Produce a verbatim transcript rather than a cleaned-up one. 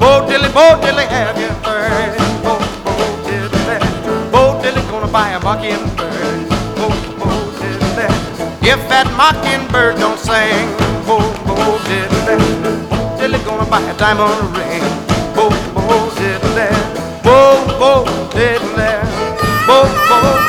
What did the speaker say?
Bo Diddley, Bo Diddley, have you heard? Bo, Bo Diddley, Bo Diddley gonna buy a mockingbird. Bo, Bo Diddley, if that mockingbird don't sing. Bo, Bo Diddley, Bo Diddley gonna buy a diamond ring. Bo, Bo Diddley, Bo, Bo Diddley, Bo, Bo